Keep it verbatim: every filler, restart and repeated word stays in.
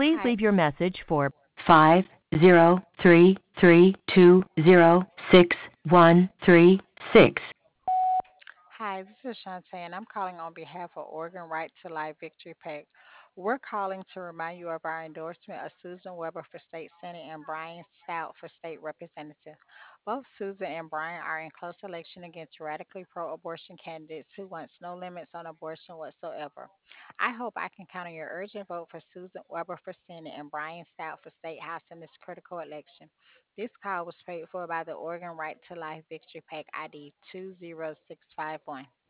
Please Hi. leave your message for five zero three three two zero six one three six. Hi, this is Shantae, and I'm calling on behalf of Oregon Right to Life Victory PAC. We're calling to remind you of our endorsement of Susan Weber for State Senate and Brian Stout for State Representative. Both Susan and Brian are in close election against radically pro abortion candidates who wants no limits on abortion whatsoever. I hope I can count on your urgent vote for Susan Weber for Senate and Brian Stout for State House in this critical election. This call was paid for by the Oregon Right to Life Victory PAC I D two zero six five one.